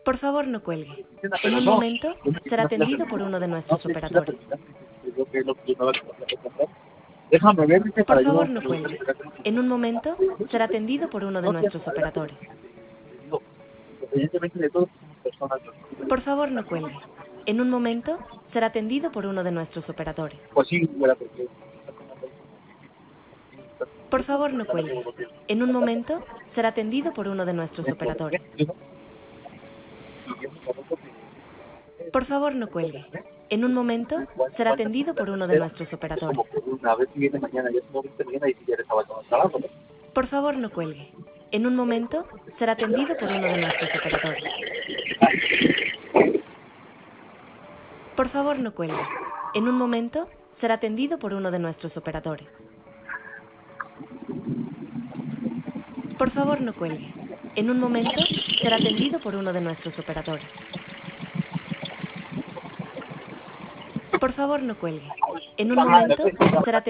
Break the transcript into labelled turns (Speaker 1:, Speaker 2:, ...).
Speaker 1: Por favor, no cuelgue. En un momento será atendido por uno de nuestros operadores.
Speaker 2: Déjame ver, dice,
Speaker 1: Por
Speaker 2: para yo...
Speaker 1: favor, no cuelgue. En un momento será atendido por uno de
Speaker 2: No, sí,
Speaker 1: nuestros operadores.
Speaker 2: digo, independientemente de todo, somos personas.
Speaker 1: Por favor, no cuelgue. En un momento será atendido por uno de nuestros operadores.
Speaker 2: Pues sí, güera, porque...
Speaker 1: Por favor, no cuelgue. En un momento será atendido por uno de nuestros operadores. Por favor, no cuelgue. En un momento será atendido por uno de nuestros
Speaker 2: Es
Speaker 1: operadores.
Speaker 2: como que una vez si viene mañana, ya si no viste mañana y si ya estaba todo el trabajo, ¿no?
Speaker 1: Por favor, no cuelgue. En un momento será atendido por uno de nuestros operadores. Por favor, no cuelgue. En un momento será atendido por uno de nuestros operadores. Por favor, no cuelgue. En un momento será atendido por uno de nuestros operadores. Por favor, no cuelgue. En un momento será atendido